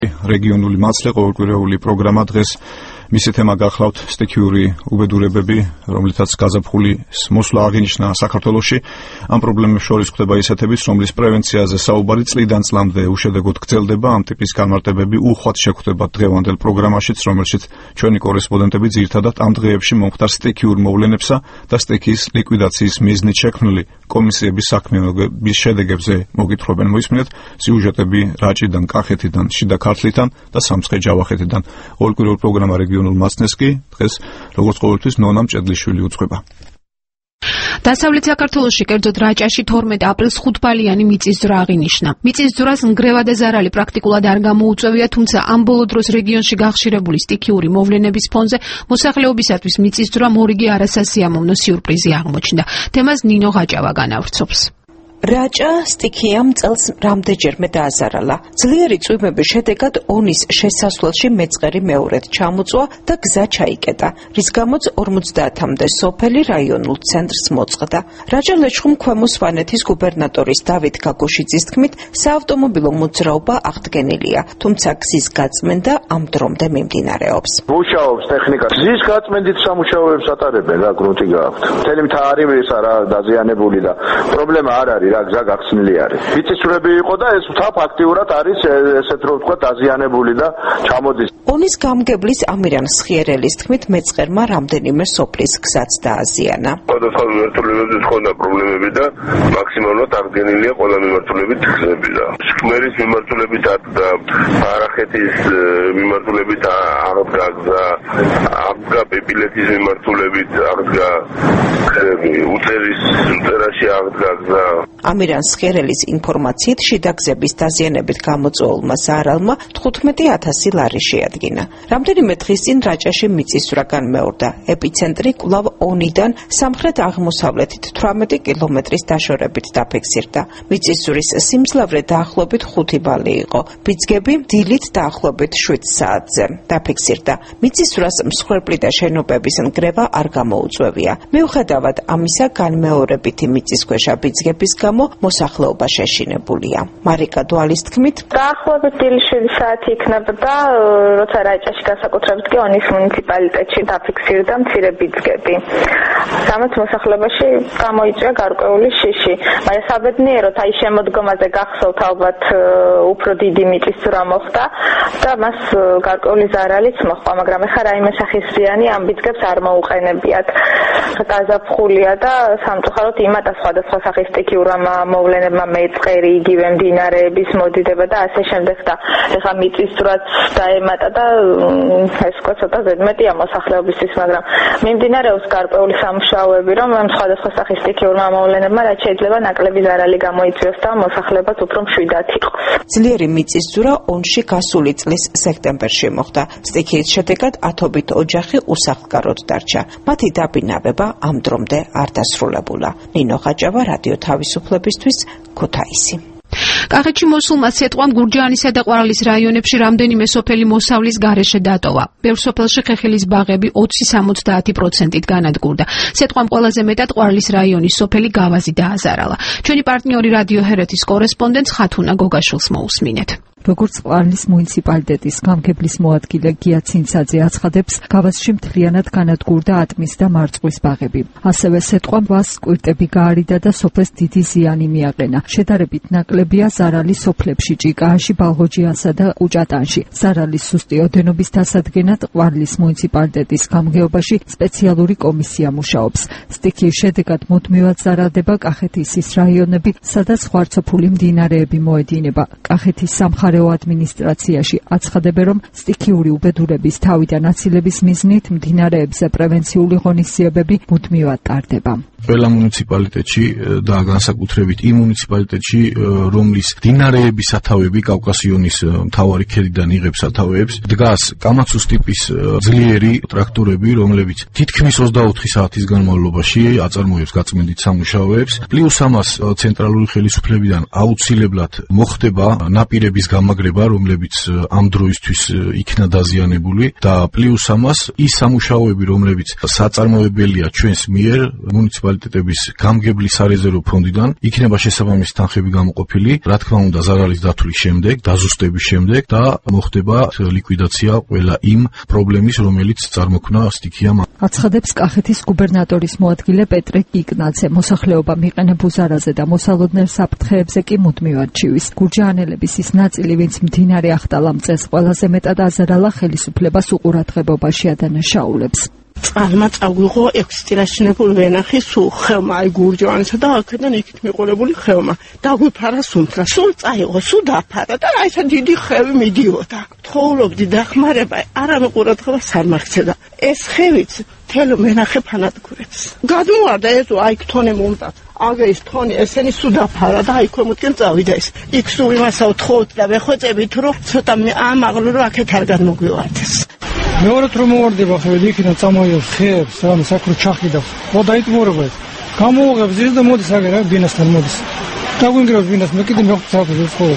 რეგიონული მაცლე ყოველკვირეული პროგრამა დღეს მისი თემა გახლავთ სტიქიური უბედურებები, რომლითაც გაზაფხულის მოსვლა აღინიშნა საქართველოში. ამ პრობლემებს შორის ხდება ისეთებიც, რომლის პრევენციაზე საუბარი წლიდან წლამდე უშედეგოდ გრძელდება. ამ ტიპის განმარტებები უხვად შეგვხვდება დღევანდელ პროგრამაშიც, რომელშიც ჩვენი კორესპონდენტები ძირითადად ამ დღეებში მომხდარ სტიქიურ მოვლენებსა და სტიქიის ლიკვიდაციის მიზნით შექმნილი კომისიების საქმიანობის შედეგებზე მოგითხრობენ. მოისმინეთ სიუჟეტები რაჭიდან, კახეთიდან, შიდა ქართლიდან და სამცხე-ჯავახეთიდან. ყოველკვირეულ პროგრამა რეგიონულ მაცნეს კი დღეს როგორც ყოველთვის ნონა მჭედლიშვილი უძღვება. დასავლეთ საქართველოში, კერძოდ რაჭაში 12 აპრილს 5 ბალიანი მიწისძვრა აღინიშნა. მიწისძვრას ნგრევა და ზარალი პრაქტიკულად არ გამოუწვევია, თუმცა ამ ბოლო დროს რეგიონში გახშირებული სტიქიური მოვლენების ფონზე მოსახლეობისათვის მიწისძვრა მორიგი არასასიამოვნო სიურპრიზი აღმოჩნდა. თემას ნინო ღაჭავა განავრცობს. რაჭა სტიქიამ წელს რამდენჯერმე დააზარალა. ძლიერი წვიმების შედეგად ონის შესასვლელში მეწყერი მეორედ ჩამოწვა და გზა ჩაიკეტა, რის გამოც 50-მდე სოფელი რაიონულ ცენტრს მოწყდა. რაჭა ლეჩხუმ ქვემო სვანეთის გუბერნატორის დავით გაგოშიძის თქმით, საავტომობილო მოძრაობა აღდგენილია, თუმცა გზის გაწმენდა ამ დრომდე მიმდინარეობს. მუშაობს ტექნიკა. გზის გაწმენდით სამუშაოებს ატარებენ, რა გრუნტი გააქვთ. მთელი მთა არ იმისა რა დაზიანებული და პრობლემა არ არის. გზა გახსნილი არის. მიწისძვრები იყო და ეს მთა ფაქტიურად არის ესეთ რომ ვთქვა დაზიანებული და ჩამოდის. ონის გამგებლის ამირან სხიერელის თქმით, მეწყერმა რამდენიმე სოფლის გზაც დააზიანა. სხვადასხვა მიმართულებებით ჰქონდა პრობლემები და მაქსიმალურად აღდგენილია ყველა მიმართულებით გზები და სქმერის მიმართულებით და არახეთის მიმართულებით აღდგა გზა, აღდგა პეპილეთის მიმართულებით აღდგა უწერაში აღდგა გზა. ამირან სხიერელის ინფორმაციით შიდა გზების დაზიანებით გამოწვეულმა ზარალმა 15,000 ლარი შეადგინა. რამდენიმე დღის წინ რაჭაში მიწისძვრა განმეორდა. ეპიცენტრი კვლავ ონიდან სამხრეთ-აღმოსავლეთით 18 კილომეტრის დაშორებით დაფიქსირდა. მიწისძვრის სიმძლავრე დაახლოებით 5 ბალი იყო. ბიძგები დილით დაახლოებით 7 საათზე დაფიქსირდა. მიწისძვრას მსხვერპლი და შენობების ნგრევა არ გამოუწვევია. მიუხედავად ამისა, განმეორებითი მიწისქვეშა ბიძგების გამო მოსახლეობა შეშინებულია. მარიკა დვალის თქმით, დაახლოებით დილის 7 საათი იქნებოდა, როცა რაჭაში განსაკუთრებით კი ონის მუნიციპალიტეტში დაფიქსირდა მცირე ბიძგები. რამაც მოსახლეობაში გამოიწვია გარკვეული შიში. მაგრამ საბედნიეროდ აი შემოდგომაზე გახსოვთ ალბათ უფრო დიდი მიწისძვრა მოხდა და მას გარკვეული ზარალიც მოჰყვა, მაგრამ ეხლა რაიმე სახისრიანი ამ ბიძგებს არ მოუყენებიათ. გაზაფხულია და სამწუხაროდ იმატა სხვადასხვა სახის სტიქიურმა მოვლენებმა მეწყერი, იგივე მდინარეების მოდიდება და ასე შემდეგ და ეხლა მიწისძვრაც დაემატა და ეს უკვე ცოტა ზედმეტია მოსახლეობისთვის, მაგრამ მიმდინარეობს გარკვეული სამუშაოები, რომ ამ სხვადასხვა სახის სტიქიურმა მოვლენებმა რაც შეიძლება ნაკლები ზარალი გამოიწვიოს და მოსახლეობაც უფრო მშვიდად იყოს. ძლიერი მიწისძვრა ონში გასული წლის სექტემბერში მოხდა. სტიქიის შედეგად ათობით ოჯახი უსახლკაროდ დარჩა. მათი დაბინავება ამ დრომდე არ დასრულებულა. ნინო ღაჭავა, რადიო თავისუფლებისთვის, ქუთაისი. კახეთში მოსულმა სეტყვამ გურჯაანისა და ყვარლის რაიონებში რამდენიმე სოფელი მოსავლის გარეშე დატოვა. ბევრ სოფელში ხეხილის ბაღები 20-70%-ით განადგურდა. სეტყვამ ყველაზე მეტად ყვარლის რაიონის სოფელი გავაზი დააზარალა. ჩვენი პარტნიორი რადიო ჰერეთის კორესპონდენტს ხათუნა გოგაშვილს მოусმინეთ. როგორც ყვარლის მუნიციპალიტეტის გამგებლის მოადგილე გია ცინცაძე აცხადებს, გავაზში მთლიანად განადგურდა ატმის და მარწყვის ბაღები. ასევე სეტყვამ ბას კვირტები გაარიდა და სოფელს დიდი ზიანი მიაყენა. შედარებით ნაკლებია ზარალი სოფლებში ჭიკააში, ბალღოჯიასა და ყუჭატანში. ზარალის სუსტი ოდენობის დასადგენად ყვარლის მუნიციპალიტეტის გამგეობაში სპეციალური კომისია მუშაობს. სტიქიის შედეგად მუდმივად ზარალდება კახეთის ის რაიონები, სადაც ხვარცოფული მდინარეები მოედინება. კახეთის სამხარეო ადმინისტრაციაში აცხადებენ, რომ სტიქიური უბედურების თავიდან აცილების მიზნით მდინარეებზე პრევენციული ღონისძიებები მუდმივად ტარდება. ყველა მუნიციპალიტეტში და განსაკუთრებით იმ მუნიციპალიტეტში, რომლის მდინარეების სათავეები კავკასიონის მთავარი ქედიდან იღებს სათავეებს, დგას კამაცუს ტიპის ძლიერი ტრაქტორები, რომლებიც თითქმის 24 საათის განმავლობაში აწარმოებს გაწმენდით სამუშაოებს. პლუს ამას ცენტრალური ხელისუფლებიდან აუცილებლად მოხდება ნაპირების გამაგრება, რომლებიც ამ დროისთვის იქნა დაზიანებული და პლუს ამას ის სამუშაოები, რომლებიც საწარმოებელია ჩვენს მიერ მუნიციპალიტეტში მუნიციპალიტეტების გამგებლი სარეზერვო ფონდიდან იქნება შესაბამისი თანხები გამოყოფილი, რა თქმა უნდა, ზარალის დათვლის შემდეგ, დაზუსტების შემდეგ და მოხდება ლიკვიდაცია ყველა იმ პრობლემის, რომელიც წარმოქმნა სტიქიამ. აცხადებს კახეთის გუბერნატორის მოადგილე პეტრე კიკნაძე. მოსახლეობა მიყენებულ ზარალზე და მოსალოდნელ საფრთხეებზე კი მუდმივად ჩივის. გურჯაანელების ის ნაწილი, ვინც მდინარე ახტალამწეს ყველაზე მეტად აზარალა, ხელისუფლებას უყურადღებობაში ადანაშაულებს. წყალმა წაგვიღო 6 წირაშინებული ვენახი სულ ხელმა, აი გურჯაანისა და აქედან იქით მიყოლებული ხელმა. დაგვიფარა სუნთრა, სულ წაიღო, სულ დაფარა და აი ესა დიდი ხევი მიდიოდა. თხოვლობდი დახმარება, არა მეყურადღებას არ მაქცედა. ეს ხევიც თელო ვენახე ფანადგურებს. გადმოვარდა ეს აი თონე მომტად. აგე ის თონე ესენი სულ დაფარა და აი ქვემოთკენ წავიდა ეს. იქ სულ იმასაო თხოვთ და ვეხოწებით, რომ ცოტა ამაღლო რომ აქეთ არ გადმოგვივარდეს. მეორედ რომ მოვარდება ხედი იქიდან წამოიღებს ხეებს, რამე საკრო ჩახიდავს. ხო დაიტმორება ეს. გამოუღებს ის და მოდის აგერ ბინასთან მოდის. დაგვინგრავს ბინას, მე კიდე მეხვდებით ხო.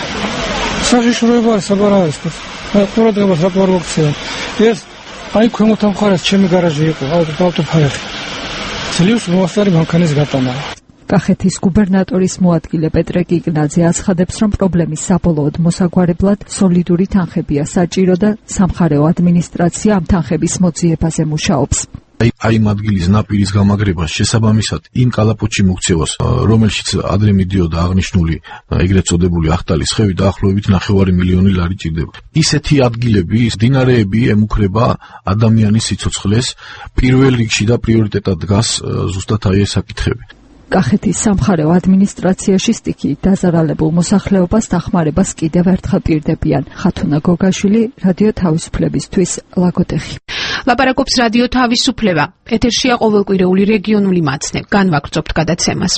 საშიშროება საბარალის. ყურადღებას რატო არ მოქცევა. ეს აი ქვემოთ ამხარეს ჩემი გარაჟი იყო, აი ავტოფარეხი. ძლივს მოასწარი მანქანის გატანა. კახეთის გუბერნატორის მოადგილე პეტრე კიკნაძე აცხადებს, რომ პრობლემის საბოლოოდ მოსაგვარებლად სოლიდური თანხებია საჭირო და სამხარეო ადმინისტრაცია ამ თანხების მოძიებაზე მუშაობს. აი იმ ადგილის ნაპირის გამაგრებას შესაბამისად იმ კალაპოტში მოქცევას, რომელშიც ადრე მიდიოდა აღნიშნული ეგრეთ წოდებული ახტალის ხევი, დაახლოებით 9 მილიონი ლარი ჭირდება. ისეთი ადგილები, მდინარეები ემუქრება ადამიანის სიცოცხლეს პირველ რიგში და პრიორიტეტად დგას ზუსტად აი ეს საკითხები. კახეთის სამხარეო ადმინისტრაციაში სტიქიით დაზარალებულ მოსახლეობას დახმარებას კიდევ ერთხელ პირდებიან. ხათუნა გოგაშვილი, რადიო თავისუფლებისთვის, ლაგოდეხი. ლაპარაკობს რადიო თავისუფლება. ეთერშია ყოველკვირეული რეგიონული მაცნე. განვაგრძობთ გადაცემას.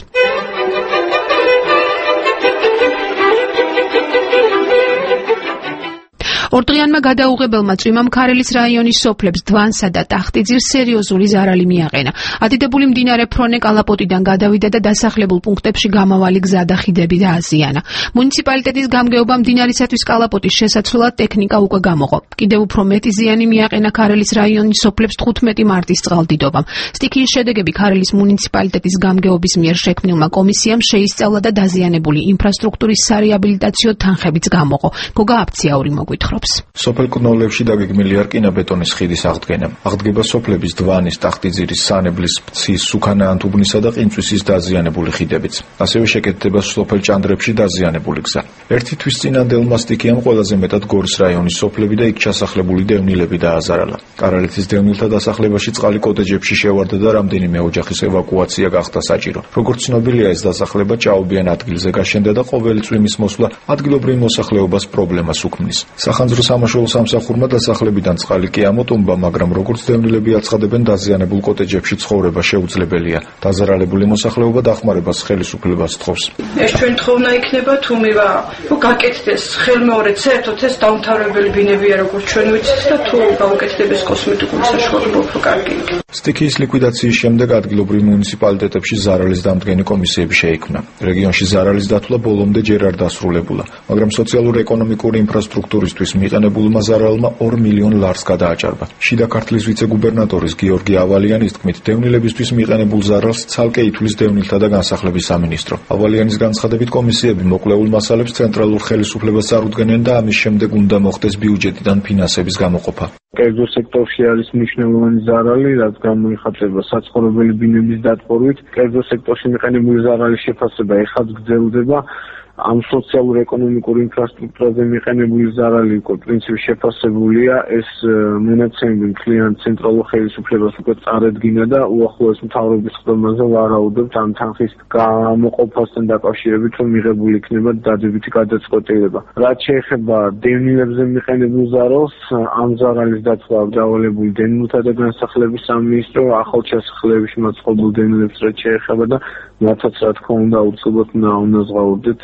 ორდღიანმა გადაუღებელმა წვიმამ ქარელის რაიონის სოფლებს დვანსა და ტახტიძირს სერიოზული ზარალი მიაყენა. ადიდებული მდინარე ფრონე კალაპოტიდან გადავიდა და დასახლებულ პუნქტებში გამავალი გზა და ხიდები დააზიანა. მუნიციპალიტეტის გამგეობამ მდინარისათვის კალაპოტის შესაცვლელად ტექნიკა უკვე გამოყო. კიდევ უფრო მეტი ზიანი მიაყენა ქარელის რაიონის სოფლებს 15 მარტის წყალდიდობამ. სტიქიის შედეგები ქარელის მუნიციპალიტეტის გამგეობის მიერ შექმნილმა კომისიამ შეისწავლა და დაზიანებული ინფრასტრუქტურის სარეაბილიტაციო თანხებიც გამოყო. გოგა აფციაური მოგვითხრობს. სოფელ კნოლებში დაგეგმილი არკინაბეტონის ხიდის აღდგენა. აღდგება სოფლების დვანის, ტახტიძირის, სანებლის, ფცის, სუქანა-ანთუბნისა და ყინწვისის დაზიანებული ხიდებიც. ასევე შეკეთდება სოფელ ჭანდრებში დაზიანებული გზა. ერთი თვის წინანდელმა სტიქიამ ყველაზე მეტად გორის რაიონის სოფლები და იქ ჩასახლებული დევნილები დააზარალა. კარალეთის დევნილთა დასახლებაში წყალი კოტეჯებში შევარდა და რამდენიმე ოჯახის ევაკუაცია გახდა საჭირო. როგორც ცნობილია, ეს დასახლება ჭაობიან ადგილზე გაშენდა და ყოველი წვიმის მოსვლა ადგილობრივ მოსახლეობას პრობლემას უქმნის. სახანძრო სამაშველო სამსახურმა დასახლებიდან წყალი კი ამოტუმბა, მაგრამ როგორც დევნილები აცხადებენ, დაზიანებულ კოტეჯებში ცხოვრება შეუძლებელია. დაზარალებული მოსახლეობა დახმარებას ხელისუფლებას თხოვს. ეს ჩვენ თხოვნა იქნება თუ მივა, რომ გაკეთდეს ხელმეორედ საერთოდ ეს დაუმთავრებელი ბინებია, როგორც ჩვენ ვიცით და თუ გაუკეთდეს კოსმეტიკური საშუალება უფრო კარგი იქნება. სტიქიის ლიკვიდაციის შემდეგ ადგილობრივ მუნიციპალიტეტებში ზარალის დამდგენი კომისიები შეიქმნა. რეგიონში ზარალის დათვლა ბოლომდე ჯერ არ დასრულებულა, მაგრამ სოციალურ-ეკონომიკური ინფრასტრუქტურისთვის მიყენებულმა ზარალმა 2 მილიონ ლარს გადააჭარბა. შიდა ქართლის ვიცე-გუბერნატორის გიორგი ავალიანის თქმით, დევნილებისთვის მიყენებულ ზარალს ცალკე ითვლის დევნილთა და განსახლების სამინისტრო. ავალიანის განცხადებით, კომისიები მოკლეულ მასალებს ცენტრალურ ხელისუფლებას წარუდგენენ და ამის შემდეგ უნდა მოხდეს ბიუჯეტიდან ფინანსების გამოყოფა. კერძო სექტორში არის მნიშვნელოვანი ზარალი, რაც გამოიხატება საცხოვრებელი ბინების დატბორვით. კერძო სექტორში მიყენებული ზარალის შეფასება ეხაც გრძელდება. ამ სოციალურ-ეკონომიკურ ინფრასტრუქტურაზე მიყენებული ზარალი უკვე პრინციპში შეფასებულია. ეს მონაცემები მთლიან ცენტრალურ ხელისუფლებას უკვე წარედგინა და უახლოეს მთავრობის ხდომაზე ვარაუდობთ ამ თანხის გამოყოფასთან დაკავშირებით, რომ მიღებული იქნება დადებითი გადაწყვეტილება. რაც შეეხება დევნილებზე მიყენებულ ზარალს, ამ ზარალის დათვლა დავალებული დევნილთა და განსახლების სამინისტრო ახალ ჩასახლეებში მოწყობილ დევნილებს რაც შეეხება და მათაც რა თქმა უნდა აუცილებლად უნდა ზღაურდეთ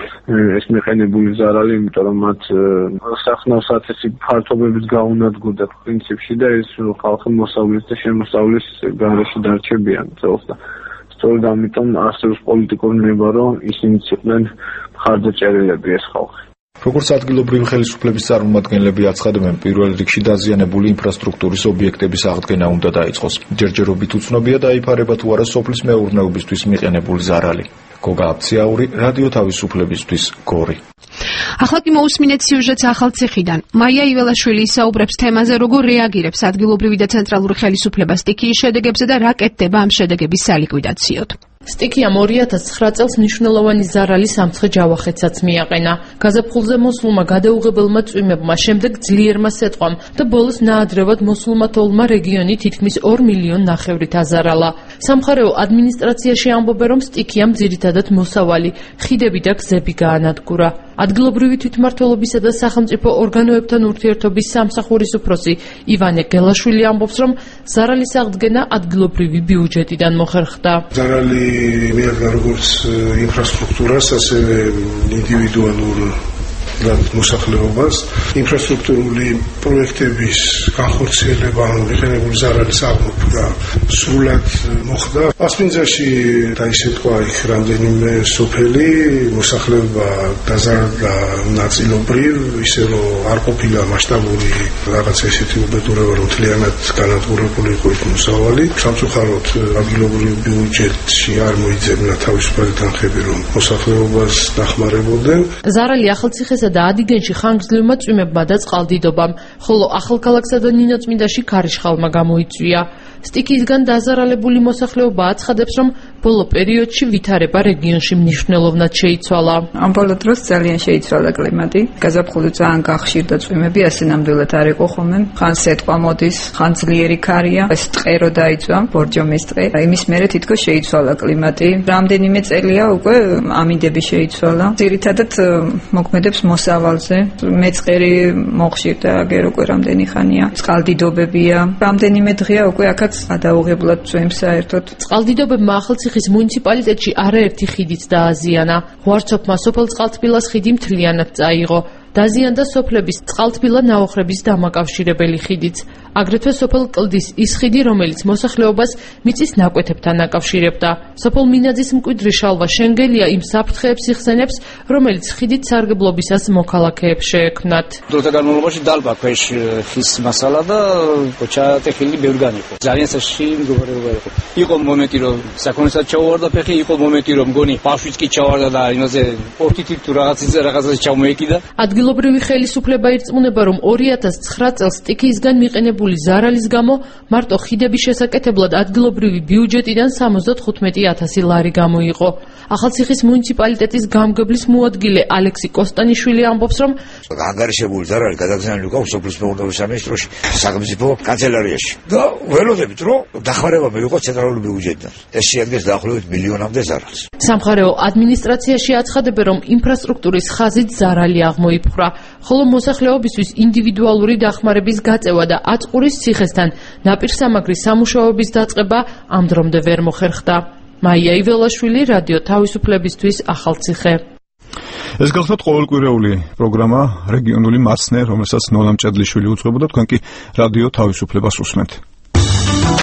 ეს მიყენებული ზარალი, იმიტომ რომ მათ სახნავს ათასი ფართობებით გაუნადგურდა პრინციპში და ეს ხალხი მოსავლის და შემოსავლის გარეშე დარჩებიან წელს და სწორედ ამიტომ არსებობს პოლიტიკური ნება, რომ ისინი იყვნენ მხარდაჭერილები ეს ხალხი. როგორც ადგილობრივი ხელისუფლების წარმომადგენლები აცხადებენ, პირველ რიგში დაზიანებული ინფრასტრუქტურის ობიექტების აღდგენა უნდა დაიწყოს. ჯერჯერობით უცნობია დაიფარება თუ არა სოფლის მეურნეობისთვის მიყენებული ზარალი. გოგა აფციაური, რადიო თავისუფლებისთვის, გორი. ახლა კი მოусმინეთ სიუჟეტს ახალციხიდან. მაია იველაშვილი ისაუბრებს თემაზე, როგორ რეაგირებს ადგილობრივი და ცენტრალური ხელისუფლება სტიქიის შედეგებზე და რა კეთდება ამ შედეგების სალიკვიდაციოდ. სტიქიამ 2009 წელს მნიშვნელოვანი ზარალი სამცხე ჯავახეთსაც მიაყენა. გაზაფხულზე მოსულმა გადაუღებელმა წვიმებმა, შემდეგ ძლიერმა სეტყვამ და ბოლოს ნაადრევად მოსულმა თოვლმა რეგიონი თითქმის 2 მილიონ ნახევრით აზარალა. სამხარეო ადმინისტრაციაში ამბობენ, რომ სტიქიამ ძირითადად მოსავალი, ხიდები და გზები გაანადგურა. ადგილობრივი თვითმმართველობისა და სახელმწიფო ორგანოებთან ურთიერთობის სამსახურის უფროსი ივანე გელაშვილი ამბობს, რომ ზარალის აღდგენა ადგილობრივი ბიუჯეტიდან მოხერხდა. ზარალი მიადგა როგორც ინფრასტრუქტურას, ასევე ინდივიდუალურ მოსახლეობას, ინფრასტრუქტურული პროექტების განხორციელება, მიღებული ზარალის აღმოფხვრა სრულად მოხდა. პასპინძაში და ისე თქვა, იქ რამდენიმე სოფელი მოსახლეობა დაზარალდა ნაწილობრივ, ისე რომ არ ყოფილა მასშტაბური რაღაცა ისეთი უბედურება, რომ მთლიანად განადგურებული იყო ის მოსავალი. სამწუხაროდ ადგილობრივ ბიუჯეტში არ მოიძებნა თავისუფალი თანხები, რომ მოსახლეობას დახმარებოდნენ. ზარალი ახალციხესა და ადიგენში ხანგრძლივმა წვიმებმა და წყალდიდობამ, ხოლო ახალქალაქსა და ნინოწმინდაში ქარიშხალმა გამოიწვია. სტიქიისგან დაზარალებული მოსახლეობა აცხადებს, რომ ბოლო პერიოდში ვითარება რეგიონში მნიშვნელოვნად შეიცვალა. ამ ბოლო დროს ძალიან შეიცვალა კლიმატი. გაზაფხული ძალიან გახშირდა წვიმები, ასე ნამდვილად არ იყო ხოლმე. ხან სეტყვა მოდის, ხან ძლიერი ქარია, ეს ტყერო დაიწვა, ბორჯომის ტყე. იმის მერე თითქოს შეიცვალა კლიმატი. რამდენიმე წელია უკვე ამინდები შეიცვალა. ძირითადად მოქმედებს მოსავალზე. მეწყერი მოხშირდა აგერ უკვე რამდენი ხანია. წყალდიდობებია. რამდენიმე დღეა უკვე აქაც გადაუღებლად წვიმს საერთოდ. წყალდიდობებმა ახალციხის მუნიციპალიტეტში არაერთი ხიდიც დააზიანა. ღვარცოფმა სოფელ წყალთბილას ხიდი მთლიანად წაიღო. დაზიანდა სოფლების წყალთბილა ნაოხრების დამაკავშირებელი ხიდიც. აგრეთვე სოფელ კლდის ის ხიდი, რომელიც მოსახლეობას მიწის ნაკვეთებთან აკავშირებდა. სოფელ მინაძის მკვიდრი შალვა შენგელია იმ საფრთხეებს იხსენებს, რომელიც ხიდით სარგებლობისას მოქალაქეებს შეექმნათ. დროთა განმავლობაში დალბა ქვეშ ხის მასალა და ჩაატეხილი ბევრგან იყო. ძალიან საშიში მდგომარეობა იყო. იყო მომენტი, რომ საქონელსაც ჩაუვარდა ფეხი, იყო მომენტი, რომ მგონი ბავშვიც კი ჩავარდა და იმაზე პორტიტით თუ რაღაცაზე ჩამოეკიდა. ადგილობრივი ხელისუფლება ირწმუნება, რომ 2009 წელს სტიქიისგან მიყენებული ზარალის გამო მარტო ხიდების შესაკეთებლად ადგილობრივი ბიუჯეტიდან 75,000 ლარი გამოიყო. ახალციხის მუნიციპალიტეტის გამგებლის მოადგილე ალექსი კოსტანიშვილი ამბობს, რომ ანგარიშებული ზარალი გადაგზავნილი გვაქვს სოფლის მეურნეობის სამინისტროში, სახელმწიფო კანცელარიაში და ველოდებით, რომ დახმარება მიიღო ცენტრალური ბიუჯეტიდან. ეს შეადგენს დაახლოებით მილიონამდე ზარალს. სამხარეო ადმინისტრაციაში აცხადებენ, რომ ინფრასტრუქტურის ხაზით ზარალი აღმოიფხვრა, ხოლო მოსახლეობისთვის ინდივიდუალური დახმარების გაწევა და აწყურის ციხესთან ნაპირსამაგრის სამუშაოების დაწყება ამ დრომდე ვერ მოხერხდა. მაია იველაშვილი, რადიო თავისუფლებისთვის, ახალციხე. ეს გახლავთ ყოველკვირეული პროგრამა რეგიონული მაცნე, რომელსაც ნონა მჭედლიშვილი უძღვებოდა, თქვენ კი რადიო თავისუფლებას უსმენთ.